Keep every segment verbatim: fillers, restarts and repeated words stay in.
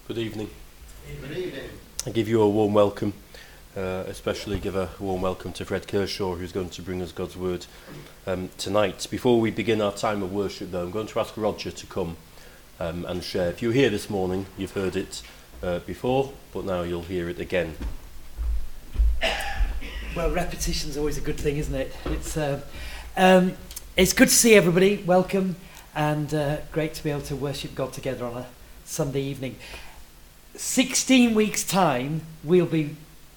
Good evening. Good evening. I give you a warm welcome, uh, especially give a warm welcome to Fred Kershaw, who's going to bring us God's Word um, tonight. Before we begin our time of worship, though, I'm going to ask Roger to come um, and share. If you're here this morning, you've heard it uh, before, but now you'll hear it again. Well, repetition's always a good thing, isn't it? It's uh, um, it's good to see everybody. Welcome, and uh, great to be able to worship God together on a Sunday evening. sixteen weeks' time, we'll be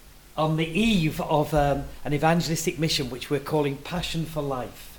on the eve of um, an evangelistic mission which we're calling Passion for Life.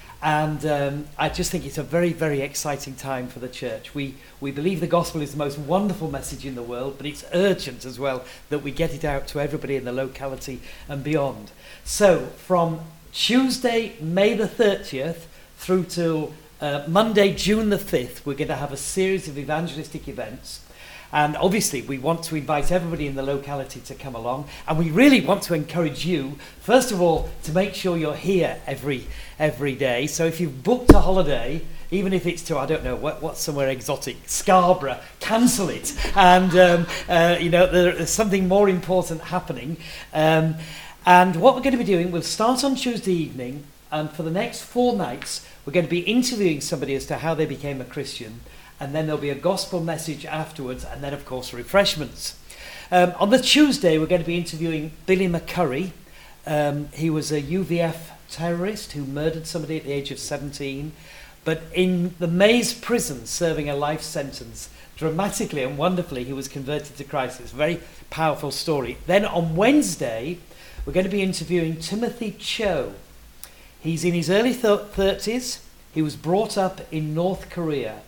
And um, I just think it's a very, very exciting time for the church. We we believe the gospel is the most wonderful message in the world, but it's urgent as well that we get it out to everybody in the locality and beyond. So from Tuesday, May the thirtieth, through till uh, Monday, June the fifth, we're going to have a series of evangelistic events. And obviously we want to invite everybody in the locality to come along, and we really want to encourage you, first of all, to make sure you're here every every day. So if you've booked a holiday, even if it's to, I don't know, what, what's somewhere exotic, Scarborough, cancel it. And, um, uh, you know, there, there's something more important happening. Um, and what we're going to be doing, we'll start on Tuesday evening, and for the next four nights, we're going to be interviewing somebody as to how they became a Christian. And then there'll be a gospel message afterwards, and then, of course, refreshments. Um, on the Tuesday, we're going to be interviewing Billy McCurry. Um, he was a U V F terrorist who murdered somebody at the age of seventeen, but in the Maze prison, serving a life sentence, dramatically and wonderfully, he was converted to Christ. It's a very powerful story. Then on Wednesday, we're going to be interviewing Timothy Cho. He's in his early thirties. He was brought up in North Korea,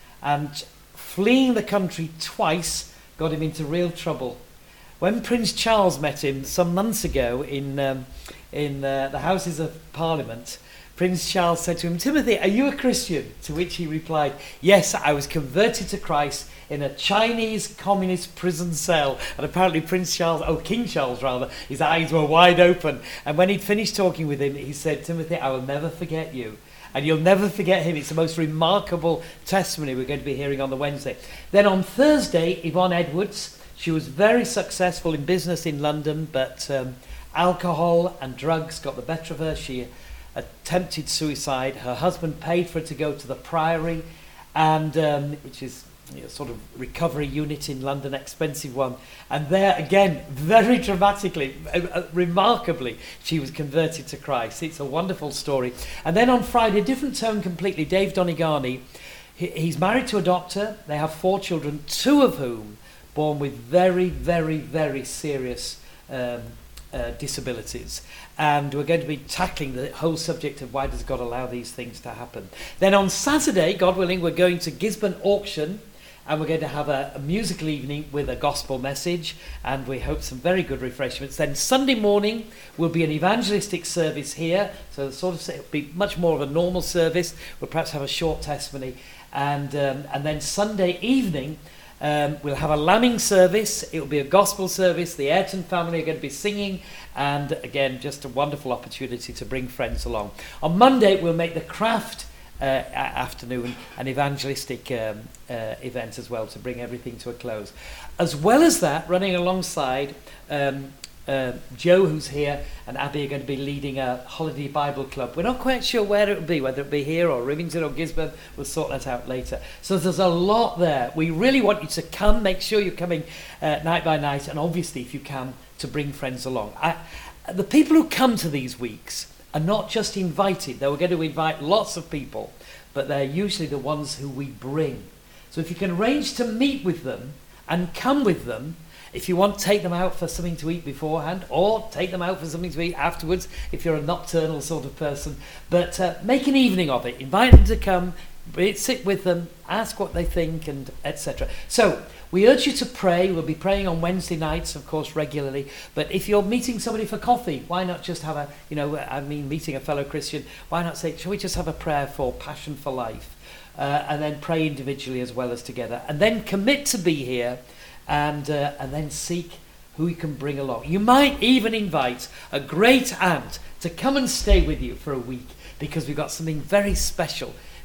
and fleeing the country twice got him into real trouble. When Prince Charles met him some months ago in um, in uh, the Houses of Parliament, Prince Charles said to him, "Timothy, are you a Christian?" To which he replied, "Yes, I was converted to Christ in a Chinese communist prison cell." And apparently Prince Charles, oh King Charles rather, his eyes were wide open. And when he'd finished talking with him, he said, "Timothy, I will never forget you. And you'll never forget him." It's the most remarkable testimony we're going to be hearing on the Wednesday. Then on Thursday, Yvonne Edwards. She was very successful in business in London, but um, alcohol and drugs got the better of her. She attempted suicide. Her husband paid for her to go to the Priory, and um, which is you know, sort of recovery unit in London, expensive one. And there again, very dramatically, uh, remarkably, she was converted to Christ. It's a wonderful story. And then on Friday, different tone completely, Dave Donigani, he, he's married to a doctor. They have four children, two of whom born with very, very, very serious um, uh, disabilities. And we're going to be tackling the whole subject of why does God allow these things to happen. Then on Saturday, God willing, we're going to Gisborne Auction, and we're going to have a, a musical evening with a gospel message, and we hope some very good refreshments. Then Sunday morning will be an evangelistic service here, so sort of it'll be much more of a normal service. We'll perhaps have a short testimony, and um, and then Sunday evening um, we'll have a lambing service. It will be a gospel service. The Ayrton family are going to be singing, and again, just a wonderful opportunity to bring friends along. On Monday we'll make the craft Uh, afternoon, an evangelistic um, uh, event as well to bring everything to a close. As well as that, running alongside, um, uh, Joe, who's here, and Abby are going to be leading a holiday Bible club. We're not quite sure where it will be, whether it will be here or Rivington or Gisborne. We'll sort that out later. So there's a lot there. We really want you to come. Make sure you're coming uh, night by night, and obviously, if you can, to bring friends along. I, the people who come to these weeks are not just invited, though we're going to invite lots of people, but they're usually the ones who we bring. So if you can arrange to meet with them and come with them, if you want, take them out for something to eat beforehand, or take them out for something to eat afterwards, if you're a nocturnal sort of person. But uh, make an evening of it. Invite them to come, sit with them, ask what they think, and et cetera. So we urge you to pray. We'll be praying on Wednesday nights, of course, regularly. But if you're meeting somebody for coffee, why not just have a, you know, I mean, meeting a fellow Christian, why not say, shall we just have a prayer for Passion for Life? Uh, and then pray individually as well as together. And then commit to be here, and uh, and then seek who you can bring along. You might even invite a great aunt to come and stay with you for a week, because we've got something very special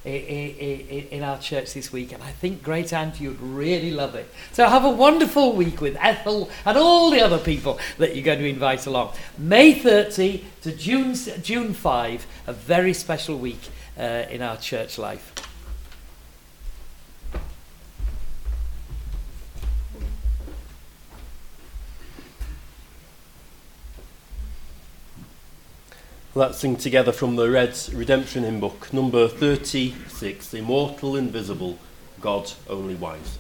in, in, in our church this week, and I think Great Auntie would really love it. So have a wonderful week with Ethel and all the other people that you're going to invite along. May thirtieth to June June fifth, a very special week uh, in our church life. Let's sing together from the Red Redemption Hymn Book, number thirty-six, Immortal, Invisible, God Only Wise.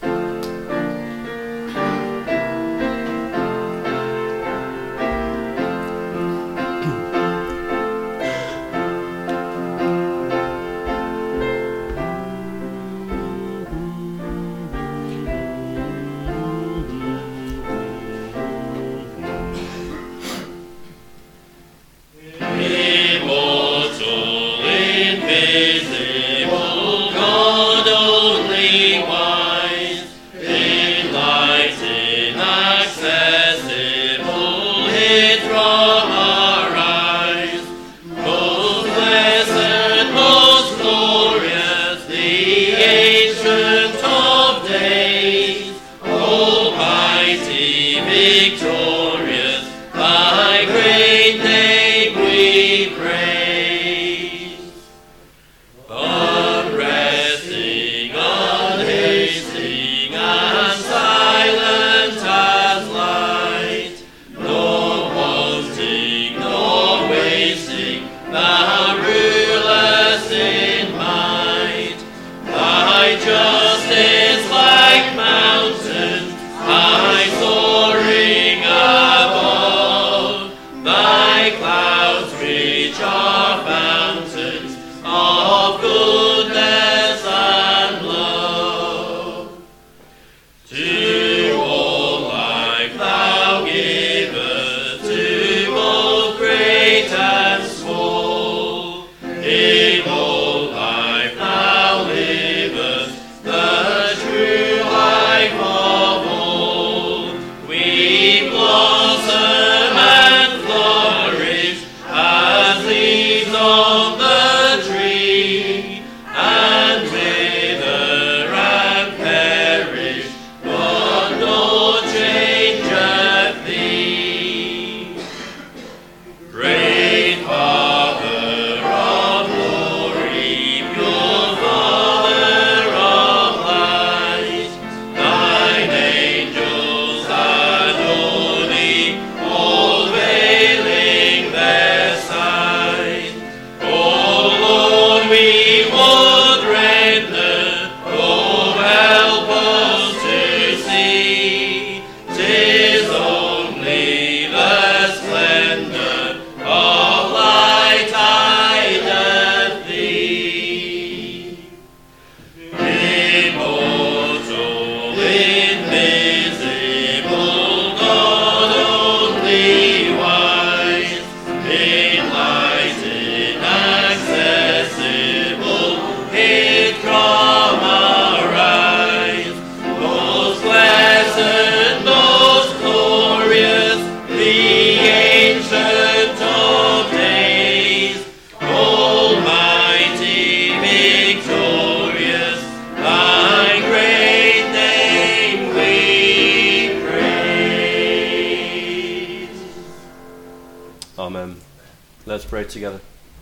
Amen. Let's pray together.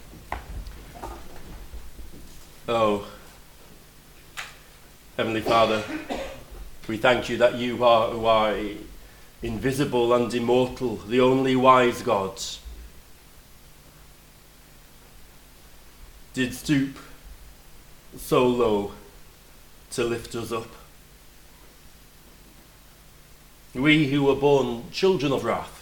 Oh, Heavenly Father, we thank you that you are who are invisible and immortal, the only wise God, did stoop so low to lift us up. We who were born children of wrath,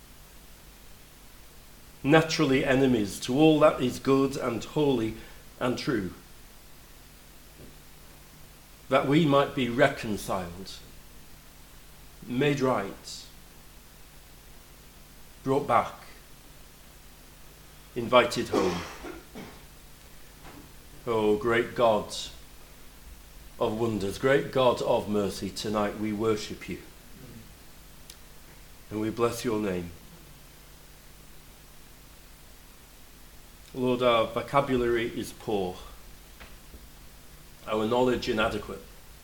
naturally enemies to all that is good and holy and true, that we might be reconciled, made right, brought back, invited home. Oh, great God of wonders, great God of mercy, tonight we worship you and we bless your name. Lord, our vocabulary is poor. our knowledge inadequate,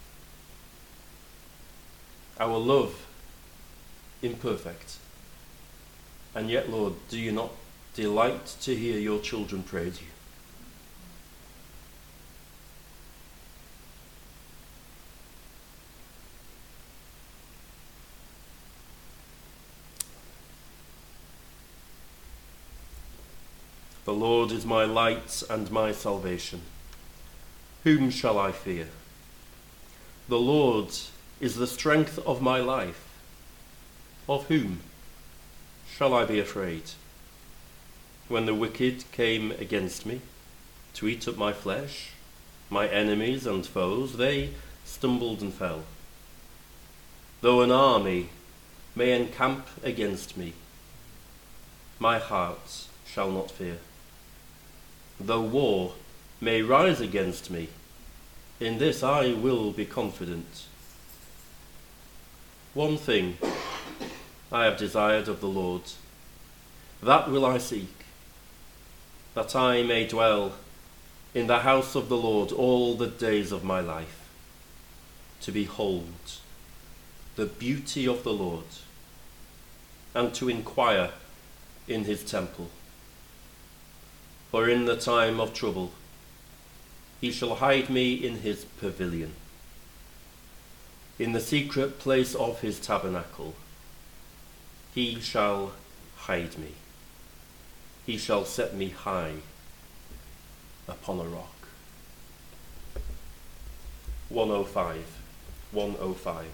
our love imperfect. And yet, Lord, do you not delight to hear your children praise you? The Lord is my light and my salvation. Whom shall I fear? The Lord is the strength of my life. Of whom shall I be afraid? When the wicked came against me to eat up my flesh, my enemies and foes, they stumbled and fell. Though an army may encamp against me, my heart shall not fear. Though war may rise against me, in this I will be confident. One thing I have desired of the Lord, that will I seek, that I may dwell in the house of the Lord all the days of my life, to behold the beauty of the Lord, and to inquire in his temple. For in the time of trouble he shall hide me in his pavilion. In the secret place of his tabernacle he shall hide me. He shall set me high upon a rock. one oh five. one oh five.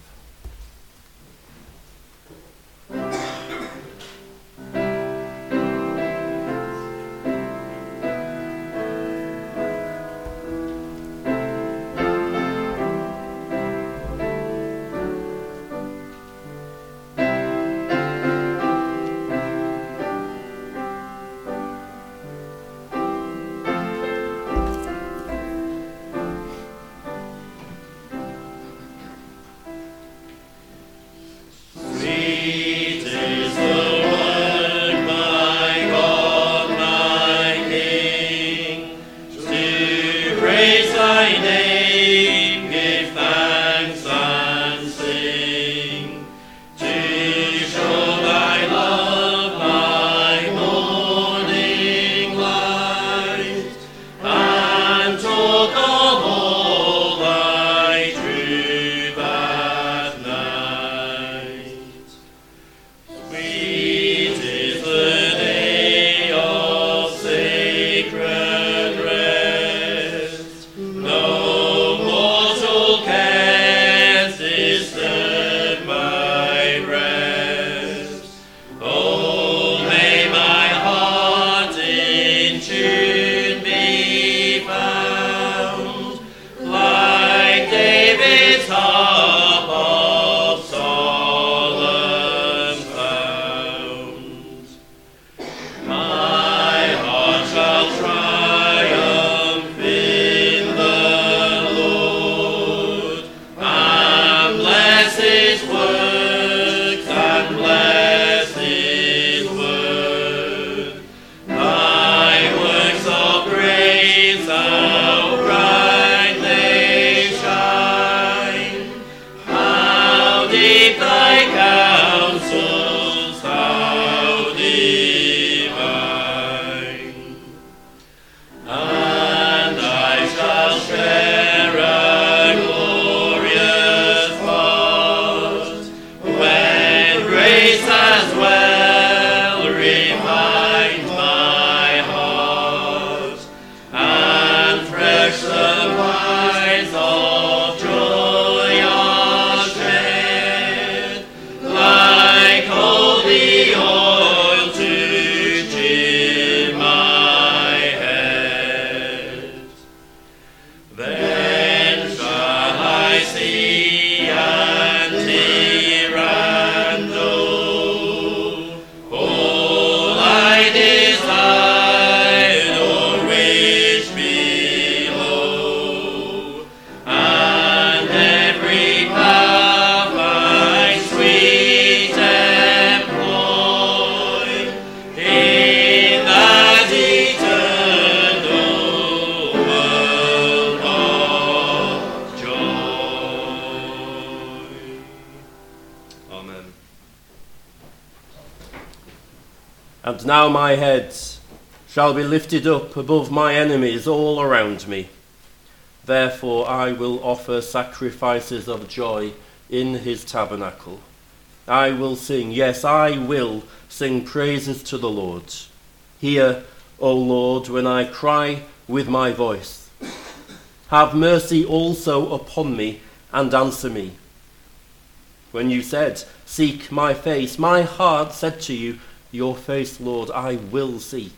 And now my head shall be lifted up above my enemies all around me. Therefore I will offer sacrifices of joy in his tabernacle. I will sing, yes, I will sing praises to the Lord. Hear, O Lord, when I cry with my voice. Have mercy also upon me and answer me. When you said, seek my face, my heart said to you, your face, Lord, I will seek.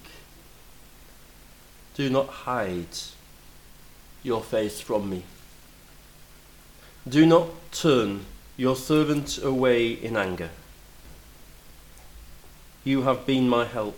Do not hide your face from me. Do not turn your servant away in anger. You have been my help.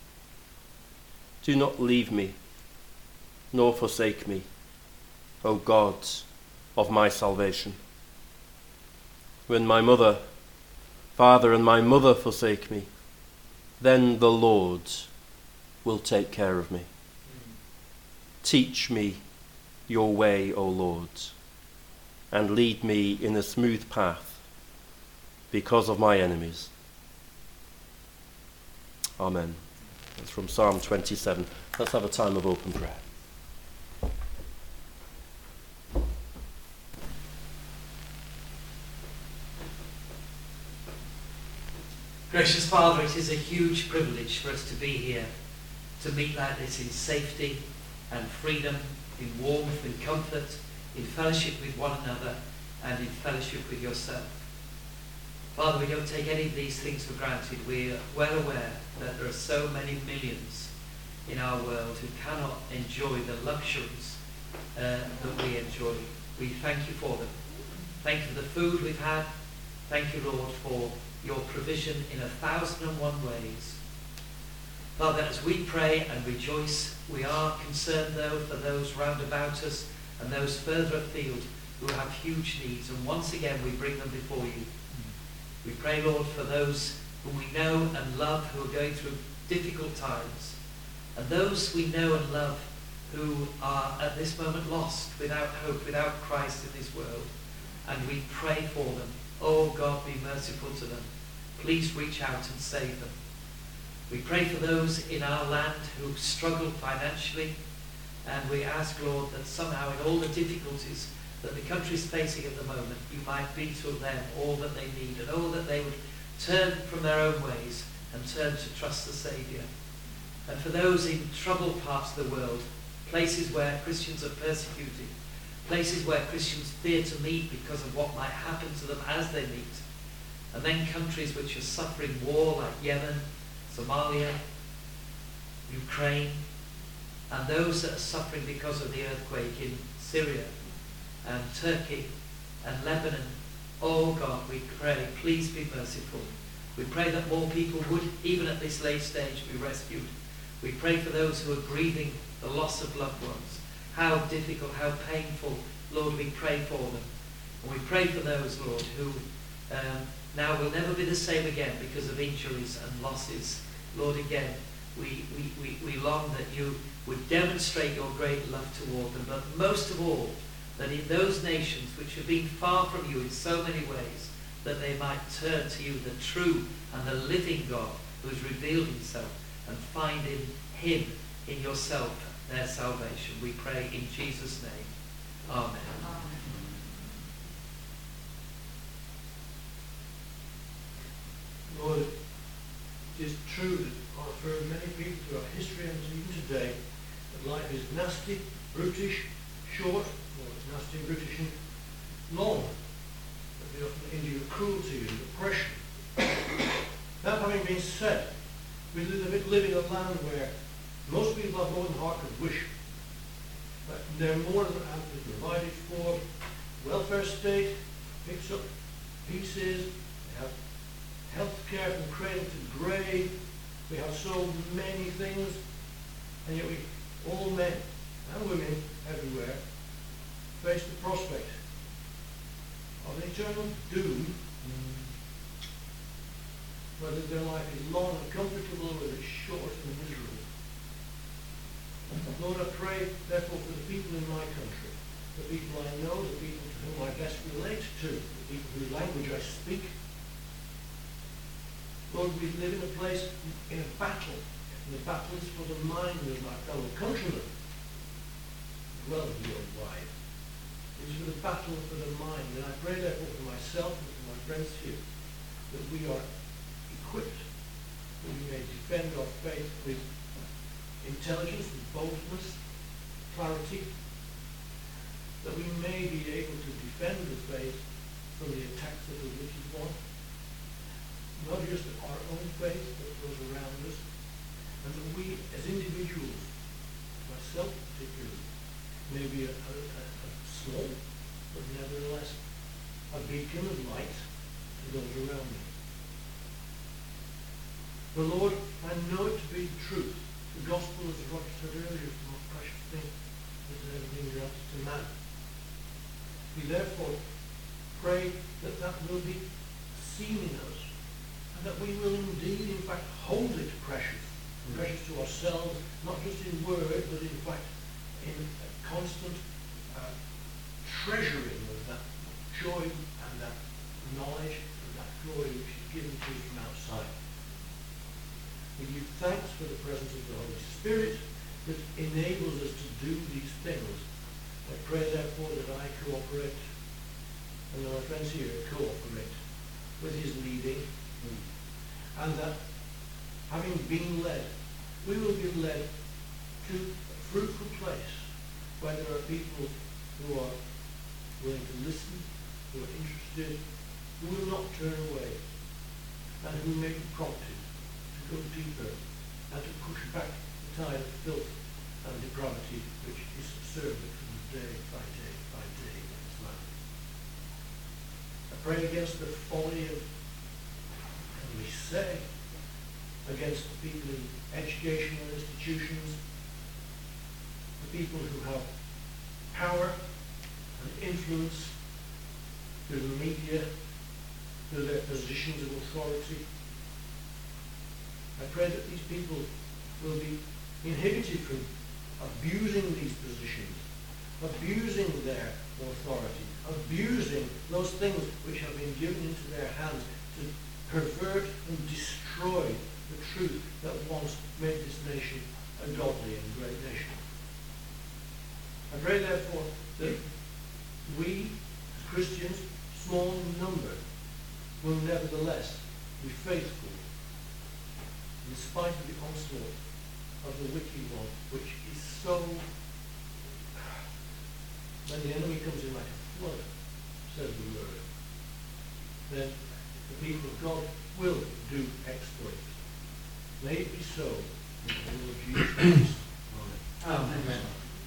Do not leave me, nor forsake me, O God of my salvation. When my mother, father, and my mother forsake me, then the Lord will take care of me. Teach me your way, O Lord, and lead me in a smooth path because of my enemies. Amen. That's from Psalm twenty-seven. Let's have a time of open prayer. Gracious Father, it is a huge privilege for us to be here, to meet like this in safety and freedom, in warmth and comfort, in fellowship with one another and in fellowship with yourself. Father, we don't take any of these things for granted. We are well aware that there are so many millions in our world who cannot enjoy the luxuries uh, that we enjoy. We thank you for them. Thank you for the food we've had. Thank you, Lord, for your provision in a thousand and one ways. Father, as we pray and rejoice, we are concerned, though, for those round about us and those further afield who have huge needs. And once again, we bring them before you. We pray, Lord, for those whom we know and love who are going through difficult times, and those we know and love who are at this moment lost, without hope, without Christ in this world. And we pray for them. Oh God, be merciful to them. Please reach out and save them. We pray for those in our land who struggle financially, and we ask, Lord, that somehow in all the difficulties that the country is facing at the moment, you might be to them all that they need, and all that they would turn from their own ways and turn to trust the Saviour. And for those in troubled parts of the world, places where Christians are persecuted, places where Christians fear to meet because of what might happen to them as they meet, and then countries which are suffering war like Yemen, Somalia, Ukraine, and those that are suffering because of the earthquake in Syria and Turkey and Lebanon. Oh God, we pray, please be merciful. We pray that more people would, even at this late stage, be rescued. We pray for those who are grieving the loss of loved ones. How difficult, how painful, Lord, we pray for them. And we pray for those, Lord, who um, now will never be the same again because of injuries and losses. Lord, again, we, we, we, we long that you would demonstrate your great love toward them, but most of all, that in those nations which have been far from you in so many ways, that they might turn to you, the true and the living God who has revealed himself, and find in him, in yourself, their salvation. We pray in Jesus' name. Amen. Amen. Lord, it is true that for many people throughout history and even today, that life is nasty, brutish, short, or it's nasty, brutish, and long. That they often endure cruelty and oppression. That having been said, we live, live in a land where most people have more than heart could wish. But they're more than amply provided for. Welfare state picks up pieces. They have health care from cradle to grave. We have so many things. And yet we, all men and women everywhere, face the prospect of an eternal doom, whether their life is long and comfortable or whether it's short and miserable. Lord, I pray, therefore, for the people in my country, the people I know, the people to whom I best relate to, the people whose language I speak. Lord, we live in a place, in a battle. And the battle is for the mind of my fellow countrymen, as well as your wide. It is for the battle for the mind. And I pray therefore for myself and for my friends here, that we are equipped, that we may defend our faith with intelligence, with boldness, clarity, that we may be able to defend the faith from the attacks of the wicked one, not just our own faith, but those around us, and that we as individuals, myself particularly, may be a, a, a small, but nevertheless a beacon of light to those around me. The Lord, I know it to be the truth. The gospel, as Roger said earlier, is the most precious thing that has ever been granted to man. We therefore pray that that will be seen in us, and that we will indeed, in fact, hold it precious, mm. precious to ourselves, not just in word, but in fact in a constant uh, treasuring of that joy and that knowledge and that glory which is given to us from outside. We give thanks for the presence of the Holy Spirit that enables us to do these things. I pray therefore that I cooperate, and that my friends here cooperate with his leading, mm. and that having been led, we will be led to a fruitful place where there are people who are willing to listen, who are interested, who will not turn away, and who may be prompted to go deeper and to push back the tide of filth and depravity which is subservient from day by day by day in this land. I pray against the folly of, can we say, against the people in educational institutions, the people who have power and influence through the media, through their positions of authority. I pray that these people will be inhibited from abusing these positions, abusing their authority, abusing those things which have been given into their hands to pervert and destroy the truth that once made this nation a godly and great nation. I pray therefore that we, as Christians, small in number, will nevertheless be faithful in spite of the onslaught of the wicked one, which is so, when the enemy comes in like a flood, says the word, then the people of God will do exploits. May it be so in the name of Jesus Christ. Amen. Amen. Amen.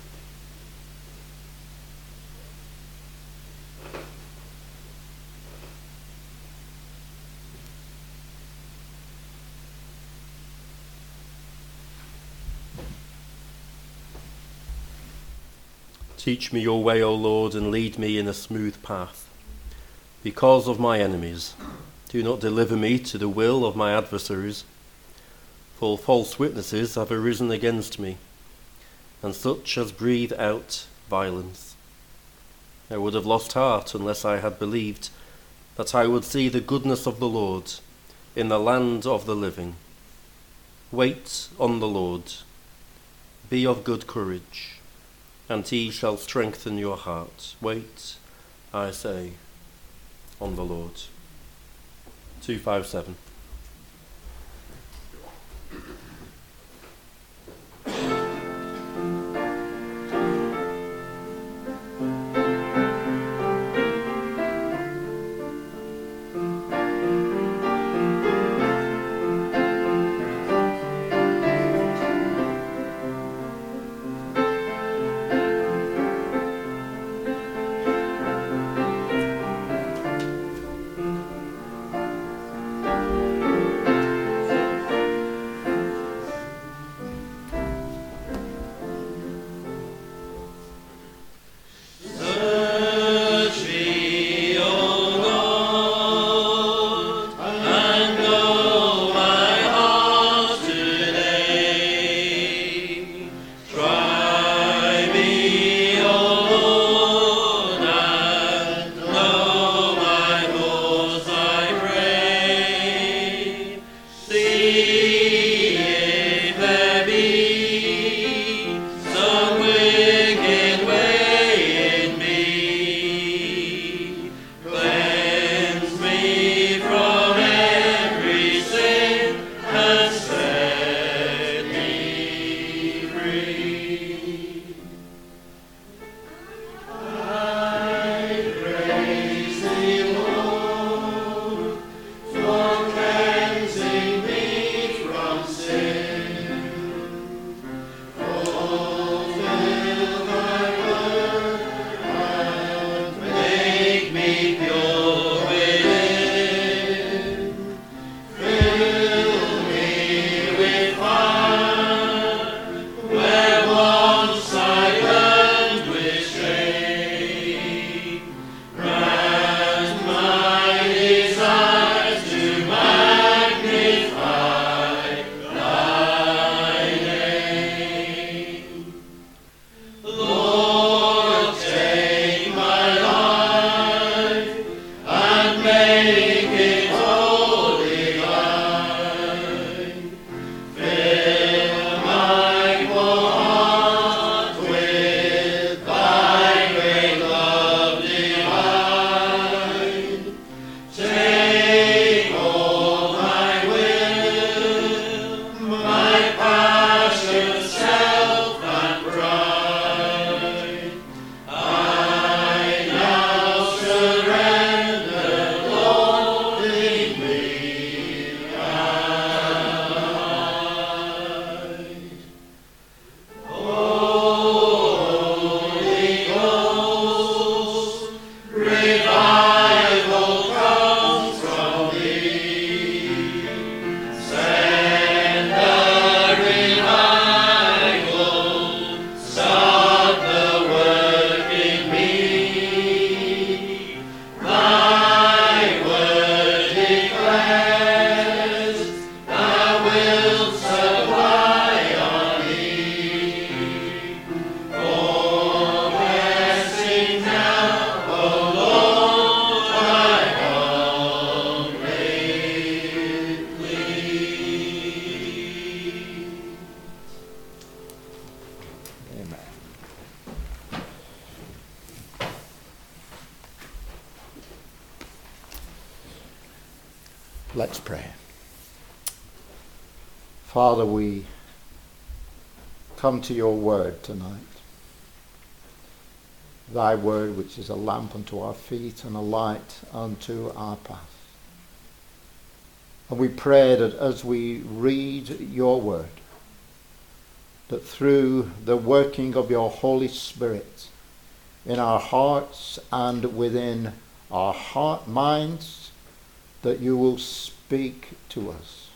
Teach me your way, O Lord, and lead me in a smooth path. Because of my enemies, do not deliver me to the will of my adversaries. For false witnesses have arisen against me, and such as breathe out violence. I would have lost heart unless I had believed that I would see the goodness of the Lord in the land of the living. Wait on the Lord. Be of good courage, and he shall strengthen your heart. Wait, I say, on the Lord. two five seven. Thank you. Let's pray. Father, we come to your word tonight. Thy word, which is a lamp unto our feet and a light unto our path. And we pray that as we read your word, that through the working of your Holy Spirit in our hearts and within our heart minds, that you will speak to us.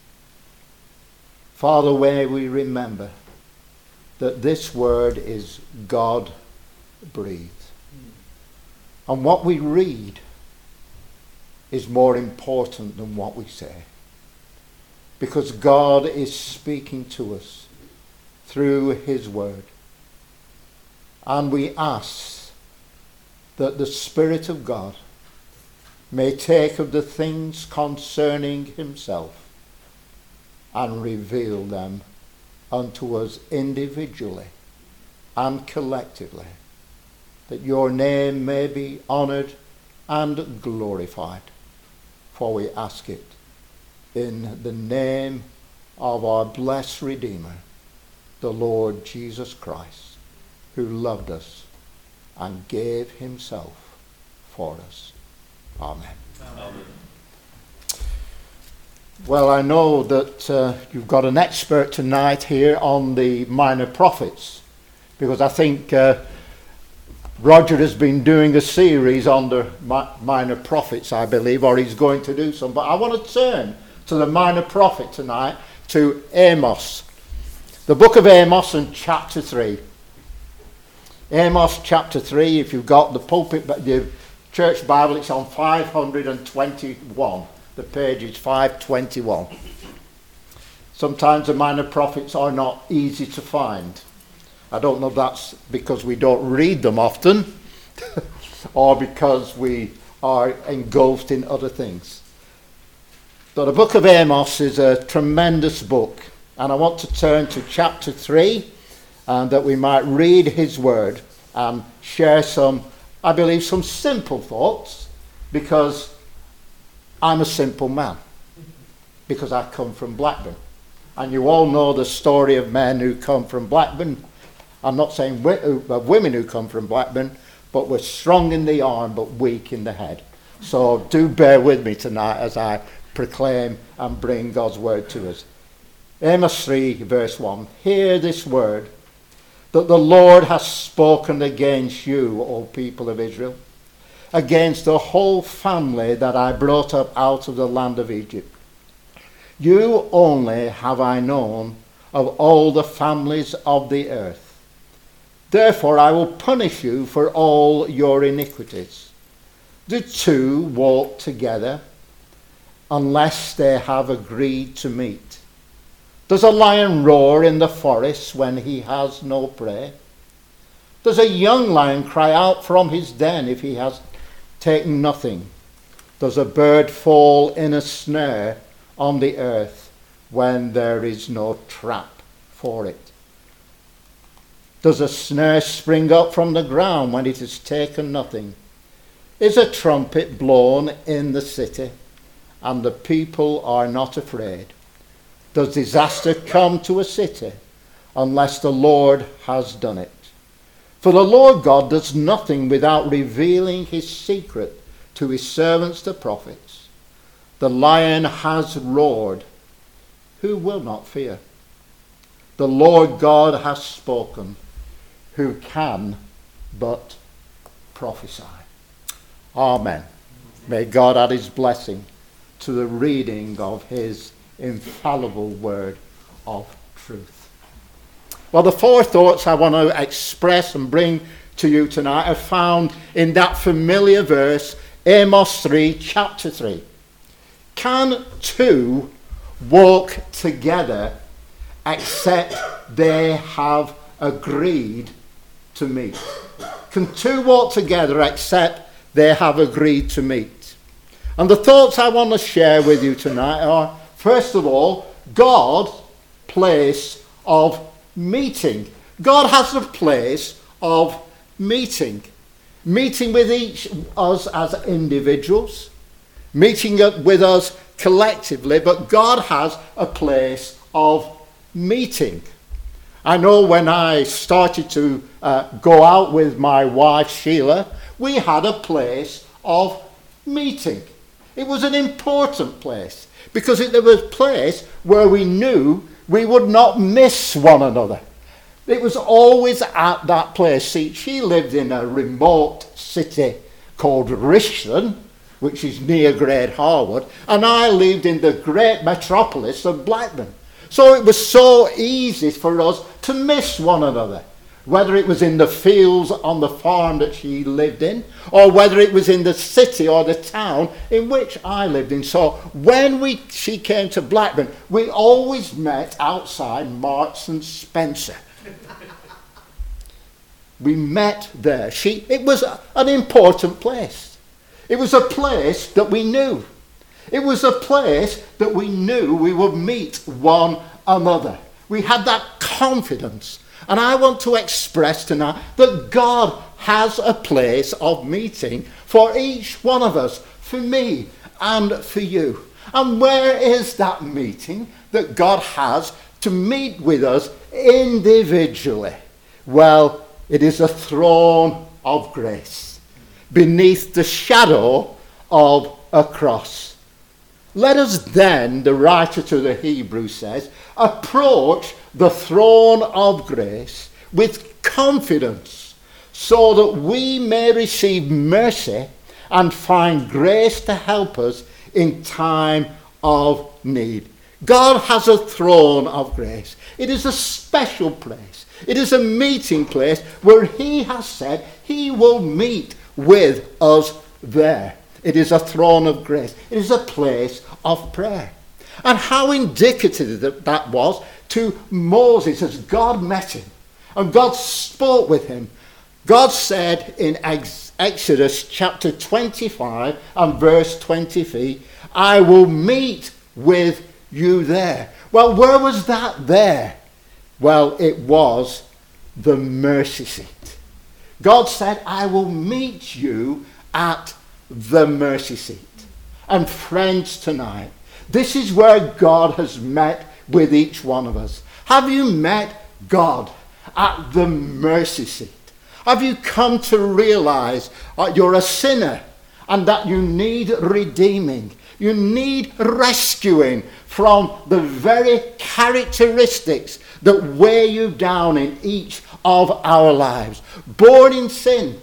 Father, may we remember that this word is God-breathed. And what we read is more important than what we say. Because God is speaking to us through his word. And we ask that the Spirit of God may take of the things concerning himself and reveal them unto us individually and collectively, that your name may be honoured and glorified. For we ask it in the name of our blessed Redeemer, the Lord Jesus Christ, who loved us and gave himself for us. Amen. Amen. Well, I know that uh, you've got an expert tonight here on the minor prophets, because I think uh, Roger has been doing a series on the mi- minor prophets, I believe, or he's going to do some. But I want to turn to the minor prophet tonight, to Amos. The book of Amos and chapter three. Amos chapter three, if you've got the pulpit, the church Bible, it's on five hundred twenty-one. The page is five twenty-one. Sometimes the minor prophets are not easy to find. I don't know if that's because we don't read them often or because we are engulfed in other things. So the book of Amos is a tremendous book, and I want to turn to chapter three, and that we might read his word and share some, I believe, some simple thoughts, because I'm a simple man, because I come from Blackburn. And you all know the story of men who come from Blackburn. I'm not saying of women who come from Blackburn, but we're strong in the arm but weak in the head. So do bear with me tonight as I proclaim and bring God's word to us. Amos three verse one. Hear this word, that the Lord has spoken against you, O people of Israel, against the whole family that I brought up out of the land of Egypt. You only have I known of all the families of the earth. Therefore I will punish you for all your iniquities. The two walk together unless they have agreed to meet. Does a lion roar in the forest when he has no prey? Does a young lion cry out from his den if he has taken nothing? Does a bird fall in a snare on the earth when there is no trap for it? Does a snare spring up from the ground when it has taken nothing? Is a trumpet blown in the city, and the people are not afraid? Does disaster come to a city unless the Lord has done it? For the Lord God does nothing without revealing his secret to his servants the prophets. The lion has roared. Who will not fear? The Lord God has spoken. Who can but prophesy? Amen. May God add his blessing to the reading of his infallible word of truth. Well, the four thoughts I want to express and bring to you tonight are found in that familiar verse, Amos three, chapter three. Can two walk together except they have agreed to meet? Can two walk together except they have agreed to meet? And the thoughts I want to share with you tonight are, first of all, God's place of meeting. God has a place of meeting. Meeting with each us as individuals, meeting with us collectively, but God has a place of meeting. I know when I started to uh, go out with my wife Sheila, we had a place of meeting. It was an important place because it was a place where we knew we would not miss one another. It was always at that place. See, she lived in a remote city called Rishton, which is near Great Harwood, and I lived in the great metropolis of Blackburn. So it was so easy for us to miss one another, whether it was in the fields on the farm that she lived in, or whether it was in the city or the town in which I lived in. So when we she came to Blackburn, we always met outside Marks and Spencer. We met there. She, it was a, an important place. It was a place that we knew. It was a place that we knew we would meet one another. We had that confidence. And I want to express tonight that God has a place of meeting for each one of us, for me and for you. And where is that meeting that God has to meet with us individually? Well, it is a throne of grace beneath the shadow of a cross. Let us then, the writer to the Hebrews says, approach the throne of grace with confidence so that we may receive mercy and find grace to help us in time of need. God has a throne of grace. It is a special place. It is a meeting place where he has said he will meet with us there. It is a throne of grace. It is a place of prayer. And how indicative that, that was to Moses as God met him and God spoke with him. God said in Ex- Exodus chapter twenty-five and verse twenty-three, I will meet with you there. Well, where was that there? Well, it was the mercy seat. God said, I will meet you at the mercy seat. And friends, tonight, this is where God has met with each one of us. Have you met God at the mercy seat? Have you come to realize that you're a sinner and that you need redeeming? You need rescuing from the very characteristics that weigh you down in each of our lives. Born in sin,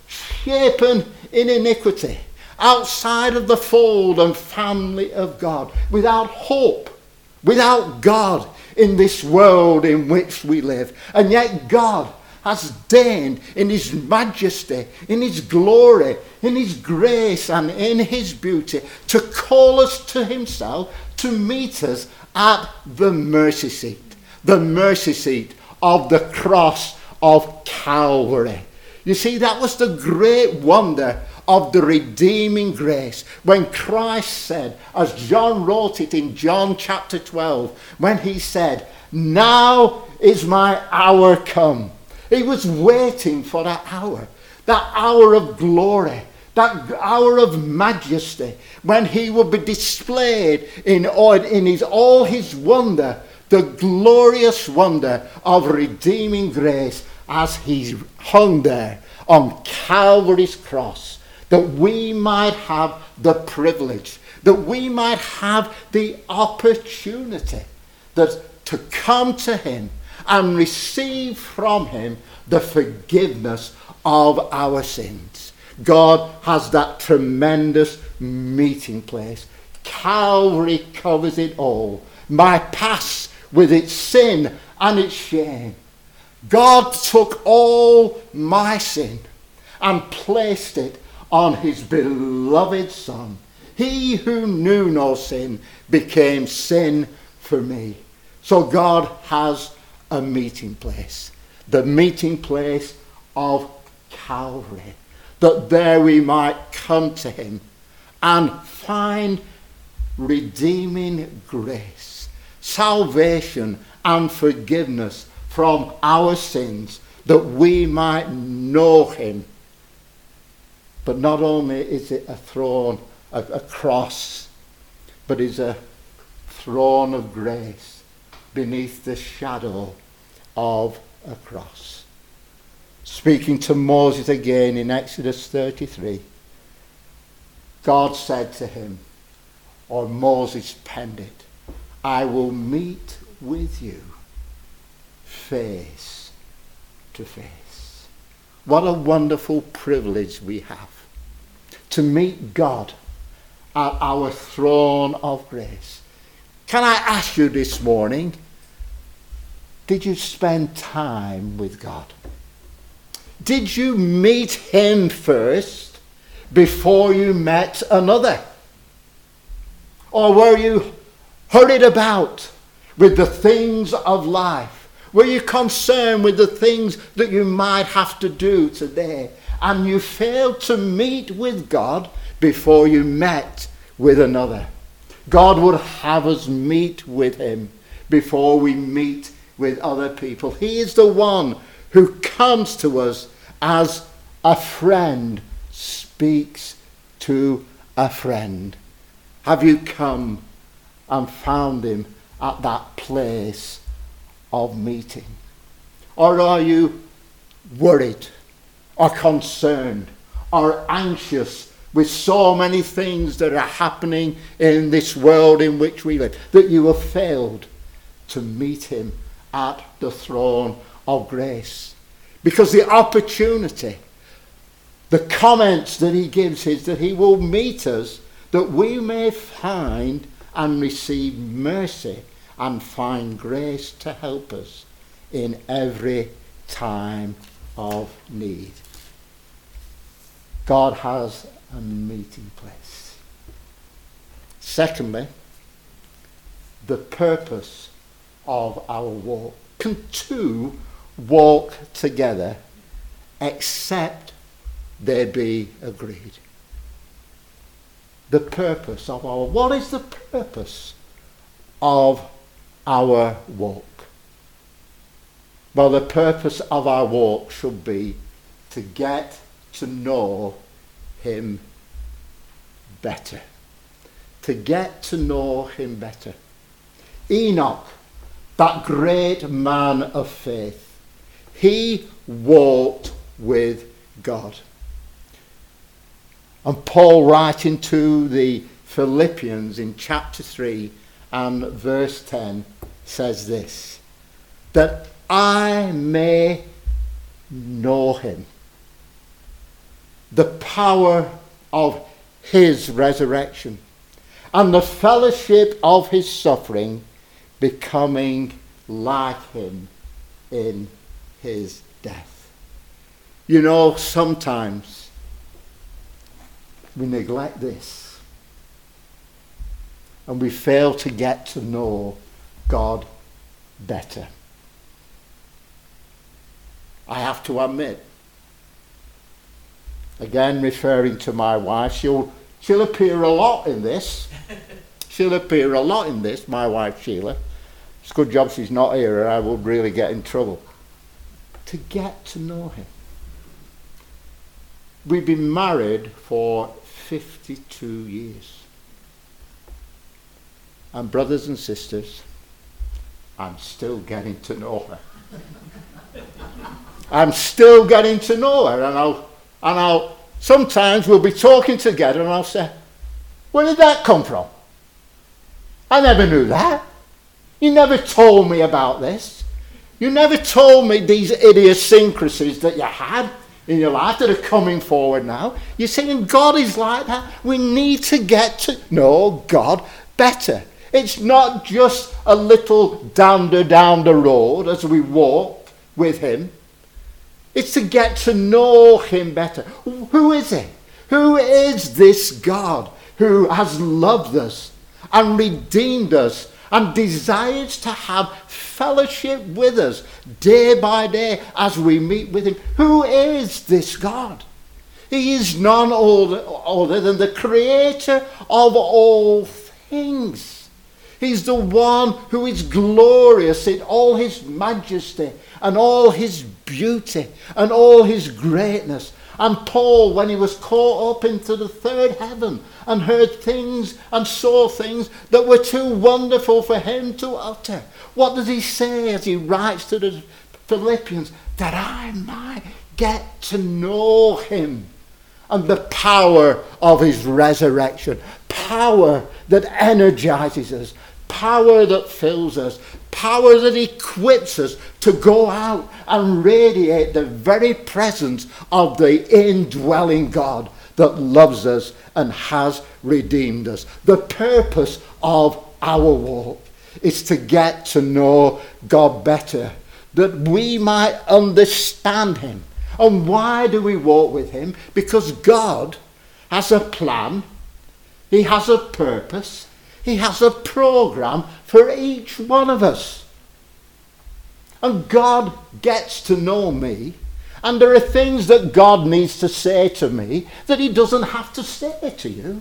shapen in iniquity, outside of the fold and family of God, without hope, without God in this world in which we live. And yet God has deigned in his majesty, in his glory, in his grace and in his beauty to call us to himself, to meet us at the mercy seat. The mercy seat of the cross of Calvary. You see, that was the great wonder of the redeeming grace when Christ said, as John wrote it in John chapter twelve, when he said, now is my hour come. He was waiting for that hour, that hour of glory, that hour of majesty, when he would be displayed in, in his, all his wonder, the glorious wonder of redeeming grace as he hung there on Calvary's cross, that we might have the privilege, that we might have the opportunity that to come to him and receive from him the forgiveness of our sins. God has that tremendous meeting place. Calvary covers it all. My past with its sin and its shame. God took all my sin and placed it on his beloved Son. He who knew no sin became sin for me. So God has a meeting place, the meeting place of Calvary, that there we might come to him and find redeeming grace, salvation and forgiveness from our sins, that we might know him. But not only is it a throne, a, a cross, but is a throne of grace beneath the shadow of a cross. Speaking to Moses again in Exodus thirty-three, God said to him, or Moses penned it, I will meet with you face to face. What a wonderful privilege we have to meet God at our throne of grace. Can I ask you this morning, did you spend time with God? Did you meet him first before you met another? Or were you hurried about with the things of life? Were you concerned with the things that you might have to do today? And you failed to meet with God before you met with another. God would have us meet with him before we meet with other people. He is the one who comes to us as a friend speaks to a friend. Have you come and found him at that place of meeting? Or are you worried or concerned or anxious with so many things that are happening in this world in which we live, that you have failed to meet him at the throne of grace? Because the opportunity, the comments that he gives is that he will meet us that we may find and receive mercy and find grace to help us in every time of need. God has a meeting place. Secondly, the purpose of our walk. Can two walk together except they be agreed? The purpose of our, what is the purpose of our walk? Well, the purpose of our walk should be to get to know him better. To get to know him better. Enoch, that great man of faith, he walked with God. And Paul, writing to the Philippians in chapter three and verse ten, says this, that I may know him, the power of his resurrection, and the fellowship of his suffering, becoming like him in his death. You know, sometimes we neglect this and we fail to get to know God better. I have to admit, again referring to my wife, she'll she'll appear a lot in this. She'll appear a lot in this, my wife Sheila. It's a good job she's not here, or I would really get in trouble. To get to know him. We've been married for fifty-two years. And brothers and sisters, I'm still getting to know her. I'm still getting to know her, and I'll and I'll sometimes we'll be talking together and I'll say, where did that come from? I never knew that. You never told me about this. You never told me these idiosyncrasies that you had in your life that are coming forward now. You're saying God is like that. We need to get to know God better. It's not just a little dander down the road as we walk with him. It's to get to know him better. Who is he? Who is this God who has loved us and redeemed us and desires to have fellowship with us day by day as we meet with him? Who is this God? He is none other than the creator of all things. He's the one who is glorious in all his majesty and all his beauty and all his greatness And Paul, when he was caught up into the third heaven and heard things and saw things that were too wonderful for him to utter, what does he say as he writes to the Philippians? That I might get to know him and the power of his resurrection. Power that energizes us. Power that fills us. Power that equips us to go out and radiate the very presence of the indwelling God that loves us and has redeemed us. The purpose of our walk is to get to know God better, that we might understand him. And why do we walk with him? Because God has a plan, he has a purpose, he has a program for each one of us. And God gets to know me, and there are things that God needs to say to me that he doesn't have to say to you.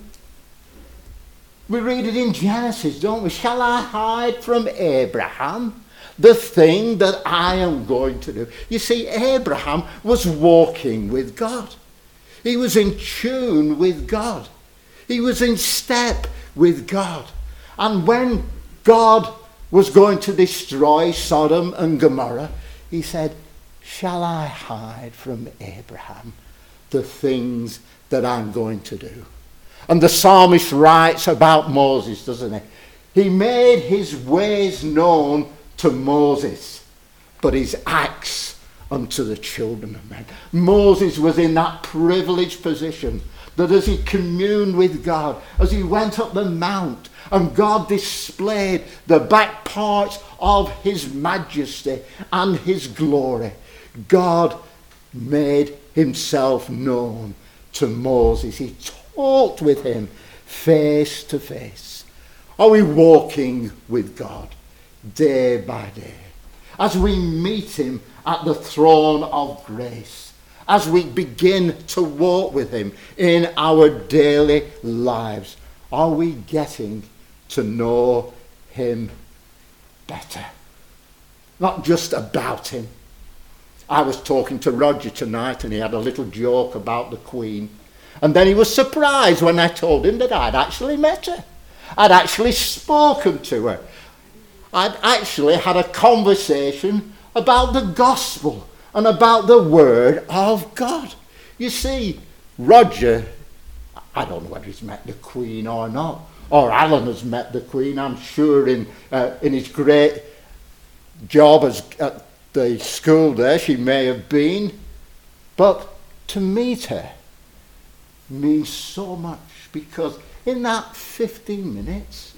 We read it in Genesis, don't we? Shall I hide from Abraham the thing that I am going to do? You see, Abraham was walking with God. He was in tune with God. He was in step with God. And when God was going to destroy Sodom and Gomorrah, he said, shall I hide from Abraham the things that I'm going to do? And the psalmist writes about Moses, doesn't he? He made his ways known to Moses, but his acts unto the children of men. Moses was in that privileged position that as he communed with God, as he went up the mount, and God displayed the back parts of his majesty and his glory, God made himself known to Moses. He talked with him face to face. Are we walking with God day by day? As we meet him at the throne of grace, as we begin to walk with him in our daily lives, are we getting to know him better? Not just about him. I was talking to Roger tonight and he had a little joke about the Queen. And then he was surprised when I told him that I'd actually met her. I'd actually spoken to her. I'd actually had a conversation about the gospel and about the word of God. You see, Roger, I don't know whether he's met the Queen or not, or Alan has met the Queen, I'm sure in uh, in his great job as at the school there, she may have been. But to meet her means so much, because in that fifteen minutes,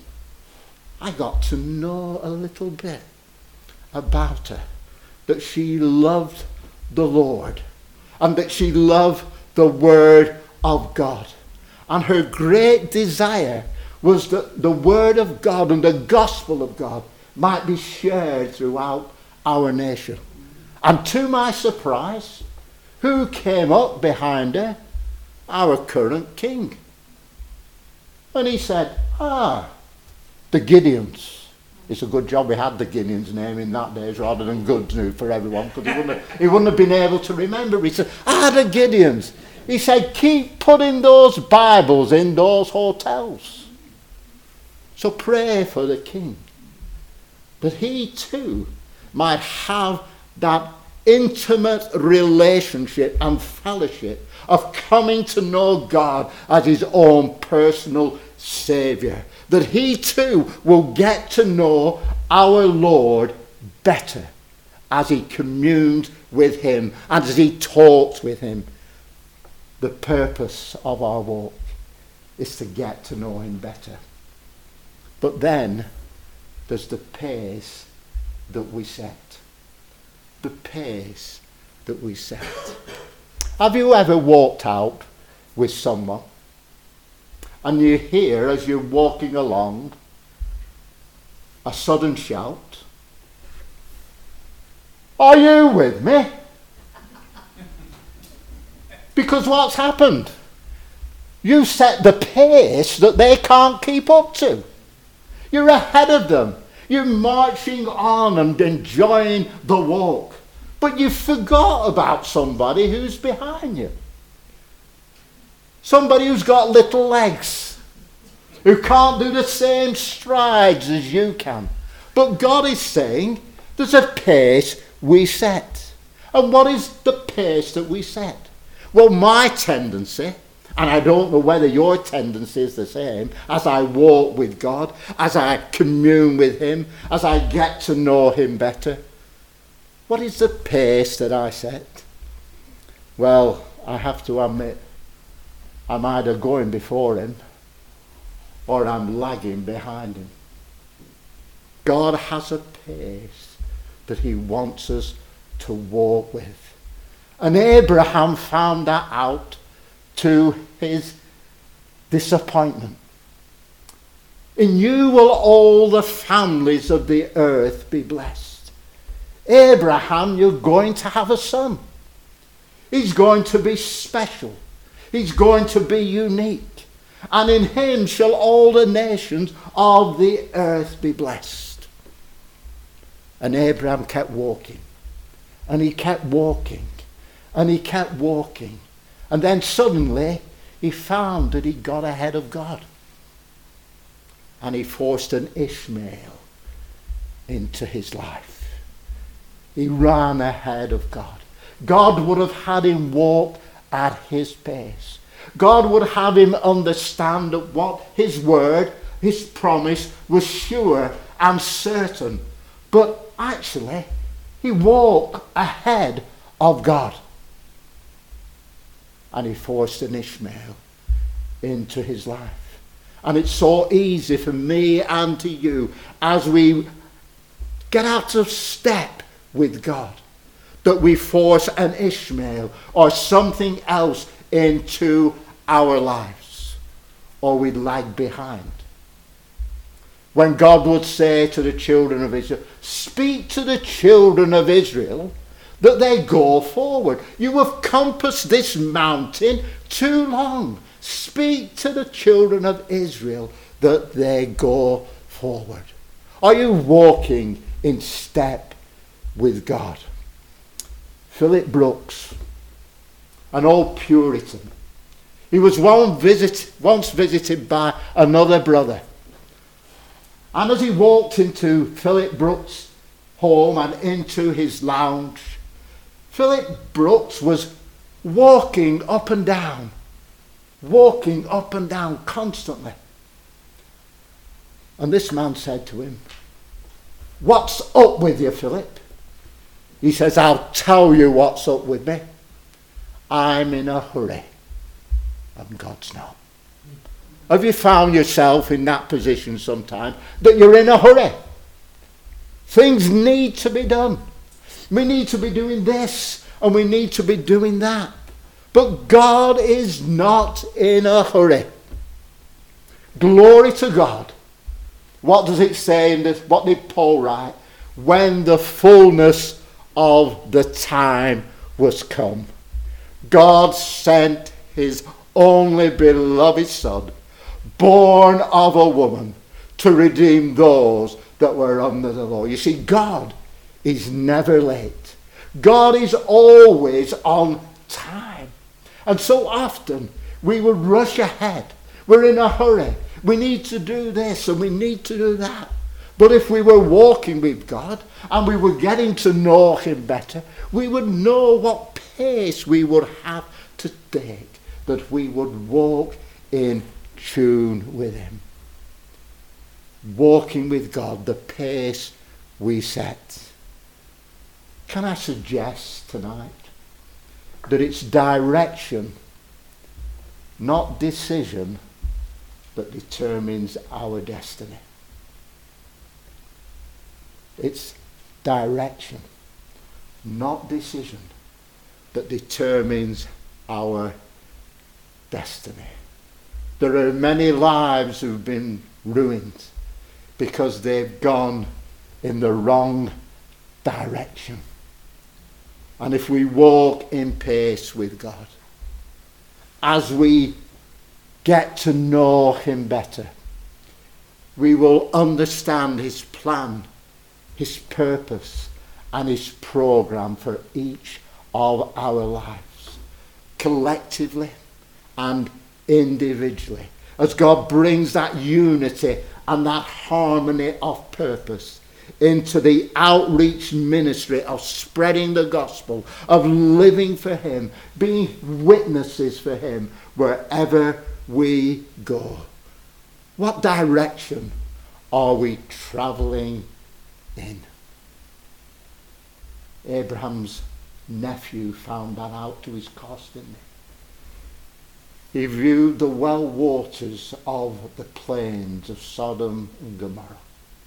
I got to know a little bit about her. That she loved the Lord, and that she loved the Word of God. And her great desire was that the Word of God and the gospel of God might be shared throughout our nation. And to my surprise, who came up behind her? Our current king. And he said, ah, the Gideons. It's a good job we had the Gideons name in that days rather than Good News for everyone, because he wouldn't have, he wouldn't have been able to remember. He said, ah, the Gideons. He said, keep putting those Bibles in those hotels. So pray for the king, that he too might have that intimate relationship and fellowship of coming to know God as his own personal Saviour. That he too will get to know our Lord better as he communed with him and as he talked with him. The purpose of our walk is to get to know him better. But then there's the pace that we set. The pace that we set. Have you ever walked out with someone and you hear, as you're walking along, a sudden shout? Are you with me? Because what's happened? You set the pace that they can't keep up to. You're ahead of them. You're marching on and enjoying the walk. But you forgot about somebody who's behind you. Somebody who's got little legs, who can't do the same strides as you can. But God is saying there's a pace we set. And what is the pace that we set? Well, my tendency, and I don't know whether your tendency is the same, as I walk with God, as I commune with him, as I get to know him better, what is the pace that I set? Well, I have to admit, I'm either going before him or I'm lagging behind him. God has a pace that he wants us to walk with. And Abraham found that out to his disappointment. In you will all the families of the earth be blessed. Abraham, you're going to have a son. He's going to be special. He's going to be unique. And in him shall all the nations of the earth be blessed. And Abraham kept walking. And he kept walking. And he kept walking. And then suddenly he found that he got ahead of God. And he forced an Ishmael into his life. He ran ahead of God. God would have had him walk at his pace. God would have him understand that what his word, his promise was sure and certain. But actually, he walked ahead of God. And he forced an Ishmael into his life. And it's so easy for me and to you as we get out of step with God that we force an Ishmael or something else into our lives, or we lag behind. When God would say to the children of Israel, speak to the children of Israel that they go forward. You have compassed this mountain too long. Speak to the children of Israel that they go forward. Are you walking in step with God? Philip Brooks, an old Puritan. He was one visit, once visited by another brother. And as he walked into Philip Brooks' home and into his lounge, Philip Brooks was walking up and down, walking up and down constantly. And this man said to him, what's up with you, Philip? He says, I'll tell you what's up with me. I'm in a hurry. And God's not. Have you found yourself in that position sometime, that you're in a hurry? Things need to be done. We need to be doing this and we need to be doing that. But God is not in a hurry. Glory to God. What does it say in this? What did Paul write? When the fullness of the time was come, God sent his only beloved Son, born of a woman, to redeem those that were under the law. You see, God is never late. God is always on time. And so often we would rush ahead. We're in a hurry. We need to do this and we need to do that. But if we were walking with God and we were getting to know him better, we would know what pace we would have to take, that we would walk in tune with him. Walking with God, the pace we set. Can I suggest tonight that it's direction, not decision, that determines our destiny? It's direction, not decision, that determines our destiny. There are many lives who've been ruined because they've gone in the wrong direction. And if we walk in pace with God, as we get to know him better, we will understand his plan, his purpose, and his program for each of our lives, collectively and individually, as God brings that unity and that harmony of purpose into the outreach ministry of spreading the gospel, of living for him, being witnesses for him wherever we go. What direction are we travelling in? Abraham's nephew found that out to his cost, didn't he? He viewed the well waters of the plains of Sodom and Gomorrah.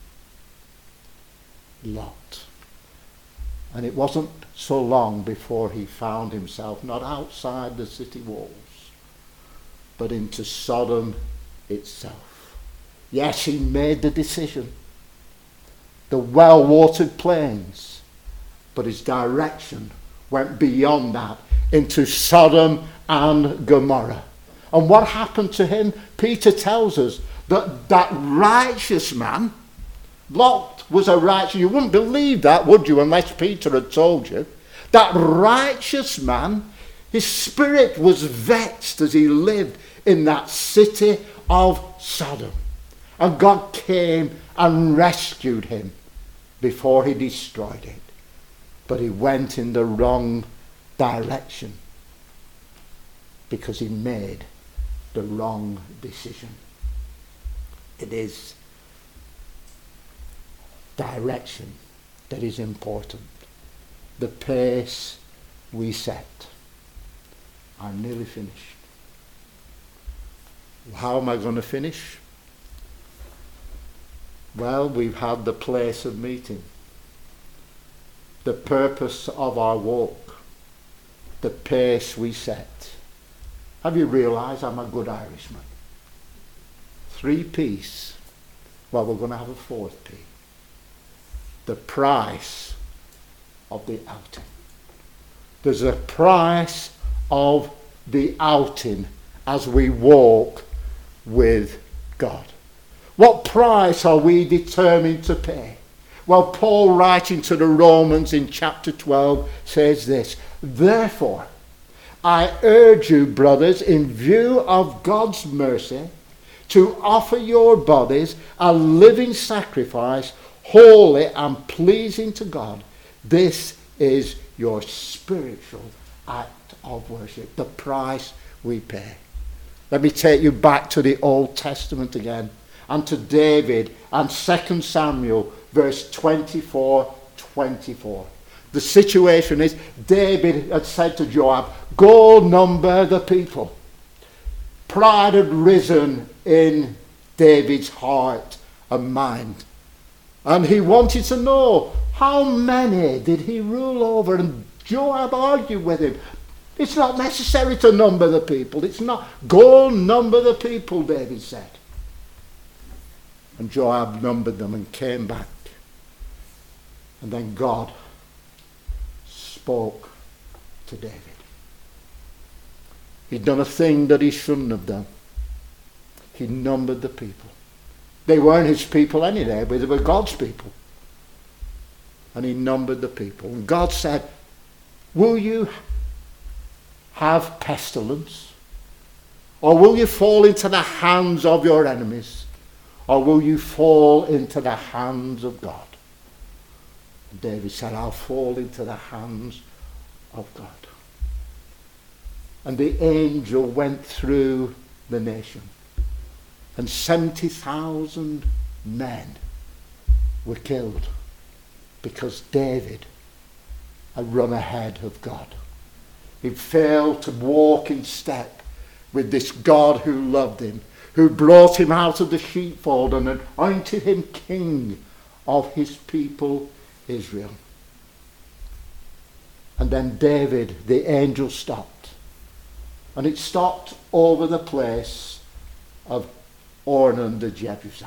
Lot. And it wasn't so long before he found himself not outside the city walls, but into Sodom itself. Yes, he made the decision. The well-watered plains. But his direction went beyond that into Sodom and Gomorrah. And what happened to him? Peter tells us that that righteous man, Lot was a righteous, you wouldn't believe that, would you, unless Peter had told you. That righteous man, his spirit was vexed as he lived in that city of Sodom. And God came and rescued him before he destroyed it. But he went in the wrong direction because he made the wrong decision. It is direction that is important. The pace we set. I'm nearly finished. How am I going to finish? Well, we've had the place of meeting, the purpose of our walk, the pace we set. Have you realised I'm a good Irishman? Three P's. Well, we're going to have a fourth P. The price of the outing. There's a price of the outing as we walk with God. What price are we determined to pay? Well, Paul, writing to the Romans in chapter twelve, says this: Therefore, I urge you, brothers, in view of God's mercy, to offer your bodies a living sacrifice, holy and pleasing to God. This is your spiritual act of worship, the price we pay. Let me take you back to the Old Testament again, and to David and Second Samuel, verse twenty-four, twenty-four. The situation is, David had said to Joab, go number the people. Pride had risen in David's heart and mind. And he wanted to know, how many did he rule over? And Joab argued with him. It's not necessary to number the people. It's not. Go number the people, David said. And Joab numbered them and came back. And then God spoke to David. He'd done a thing that he shouldn't have done. He numbered the people. They weren't his people anyway, but they were God's people. And he numbered the people. And God said, will you have pestilence? Or will you fall into the hands of your enemies? Or will you fall into the hands of God? And David said, I'll fall into the hands of God. And the angel went through the nation. And seventy thousand men were killed because David had run ahead of God. He failed to walk in step with this God who loved him, who brought him out of the sheepfold and anointed him king of his people Israel. And then David, the angel, stopped. And it stopped over the place of Ornan the Jebusite.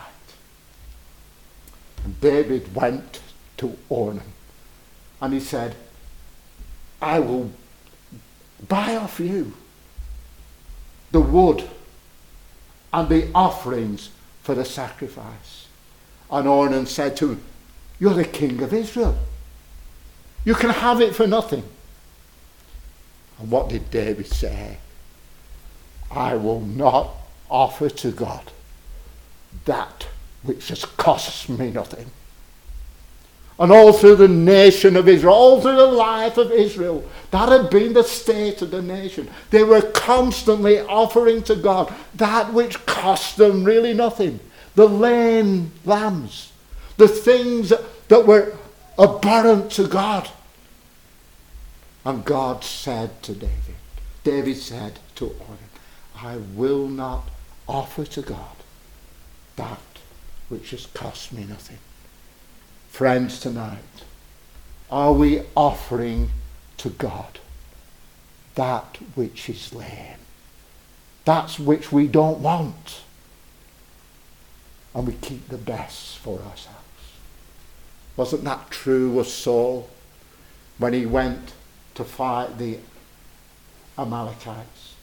And David went to Ornan. And he said, I will buy off you the wood and the offerings for the sacrifice. And Ornan said to him, you're the king of Israel. You can have it for nothing. And what did David say? I will not offer to God that which has cost me nothing. And all through the nation of Israel, all through the life of Israel, that had been the state of the nation. They were constantly offering to God that which cost them really nothing. The lame lambs, the things that were abhorrent to God. And God said to David, David said to him, I will not offer to God that which has cost me nothing. Friends, tonight, are we offering to God that which is lame, that which we don't want, and we keep the best for ourselves? Wasn't that true of Saul when he went to fight the Amalekites?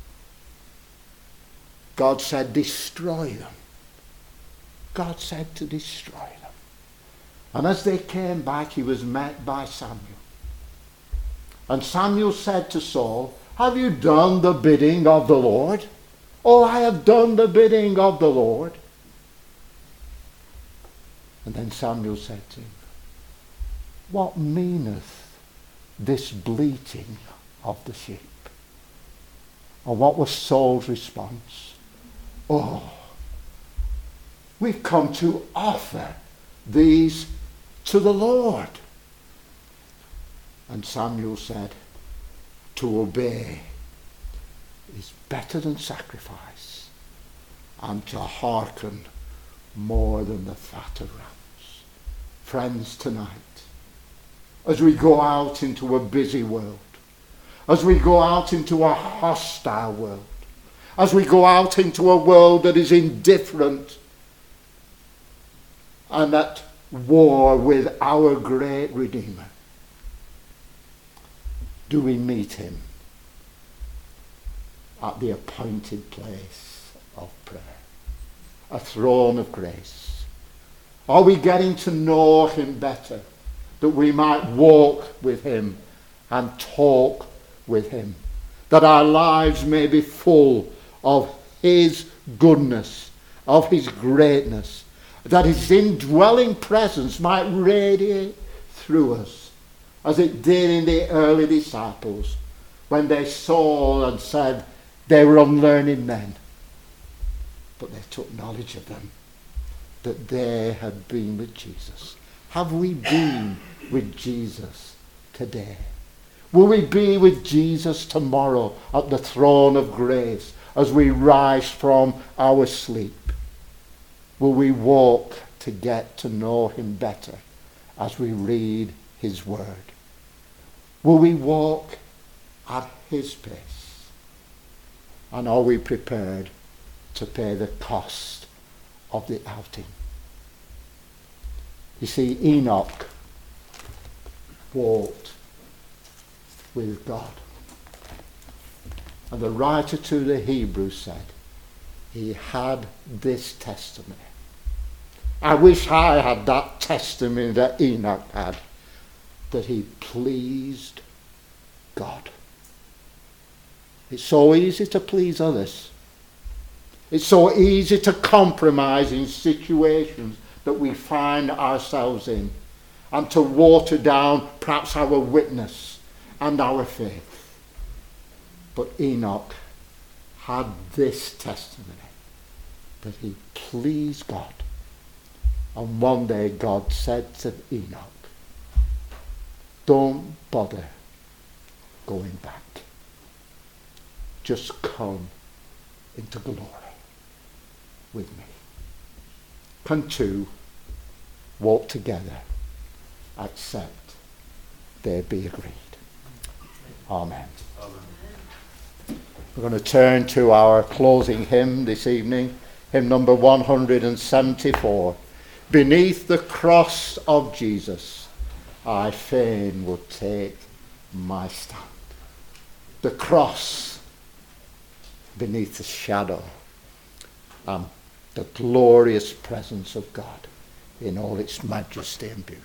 God said, destroy them. God said to destroy them. And as they came back, he was met by Samuel. And Samuel said to Saul, have you done the bidding of the Lord? Oh, I have done the bidding of the Lord. And then Samuel said to him, what meaneth this bleating of the sheep? And what was Saul's response? Oh, we've come to offer these to the Lord. And Samuel said, to obey is better than sacrifice, and to hearken more than the fat of rams. Friends, tonight, as we go out into a busy world, as we go out into a hostile world, as we go out into a world that is indifferent and at war with our great Redeemer, do we meet him at the appointed place of prayer, a throne of grace? Are we getting to know him better, that we might walk with him and talk with him, that our lives may be full of his goodness, of his greatness, that his indwelling presence might radiate through us, as it did in the early disciples when they saw and said they were unlearned men, but they took knowledge of them, that they had been with Jesus. Have we been with Jesus today? Will we be with Jesus tomorrow at the throne of grace as we rise from our sleep? Will we walk to get to know him better as we read his word? Will we walk at his pace? And are we prepared to pay the cost of the outing? You see, Enoch walked with God. And the writer to the Hebrews said, he had this testimony. I wish I had that testimony that Enoch had, that he pleased God. It's so easy to please others. It's so easy to compromise in situations that we find ourselves in, and to water down perhaps our witness and our faith. But Enoch had this testimony, that he pleased God. And one day God said to Enoch, don't bother going back. Just come into glory with me. Can two walk together except they be agreed? Amen. Amen. We're going to turn to our closing hymn this evening, hymn number one hundred seventy-four. Beneath the cross of Jesus, I fain would take my stand. The cross beneath the shadow and the glorious presence of God in all its majesty and beauty.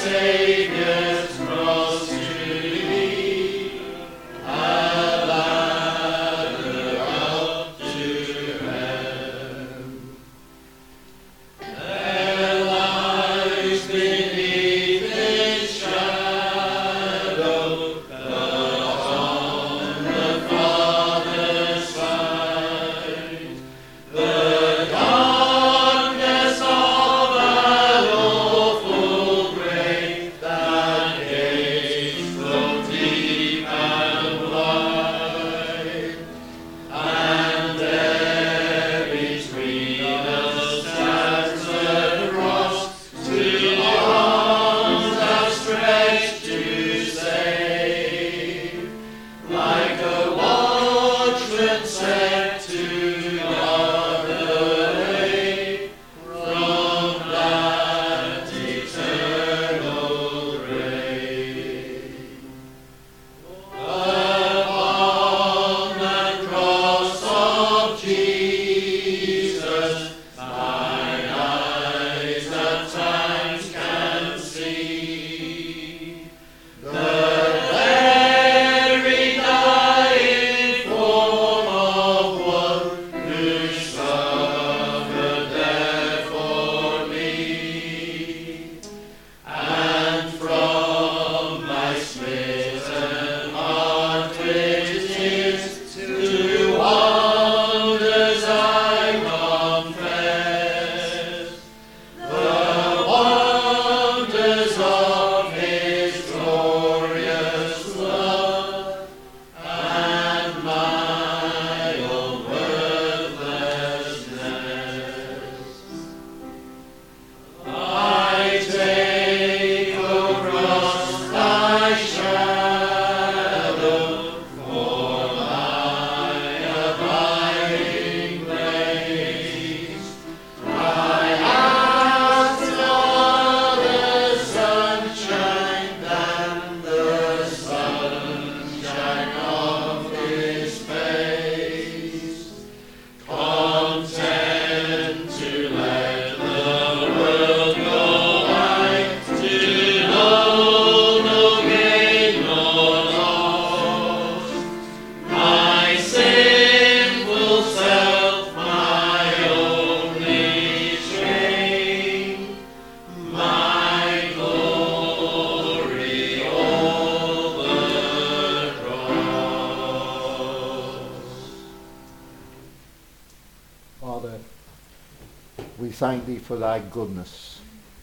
thank thee for thy goodness.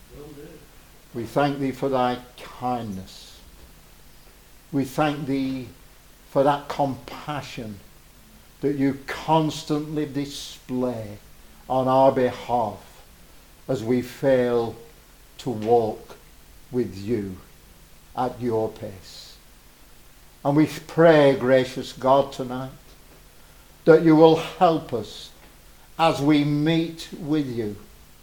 We thank thee for thy kindness. We thank thee for that compassion that you constantly display on our behalf as we fail to walk with you at your pace. And we pray, gracious God, tonight that you will help us as we meet with you,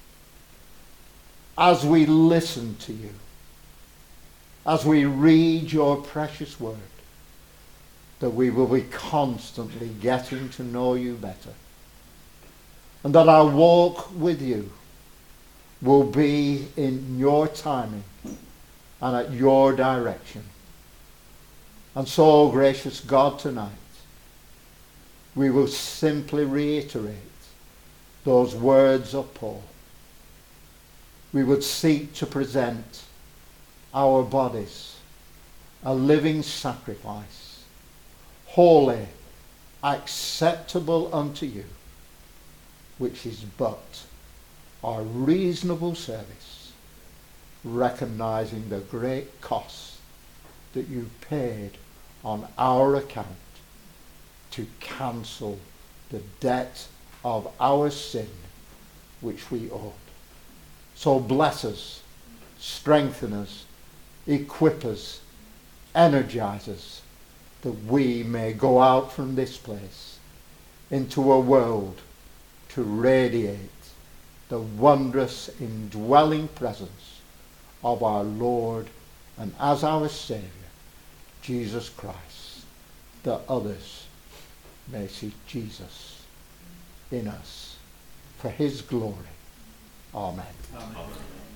as we listen to you, as we read your precious word, that we will be constantly getting to know you better, and that our walk with you will be in your timing and at your direction. And so, gracious God, tonight we will simply reiterate those words of Paul. We would seek to present our bodies a living sacrifice, holy, acceptable unto you, which is but our reasonable service, recognizing the great cost that you paid on our account to cancel the debt of our sin which we owed. So bless us, strengthen us, equip us, energize us, that we may go out from this place into a world to radiate the wondrous indwelling presence of our Lord and as our Saviour, Jesus Christ, that others may see Jesus in us for his glory. Amen. Amen.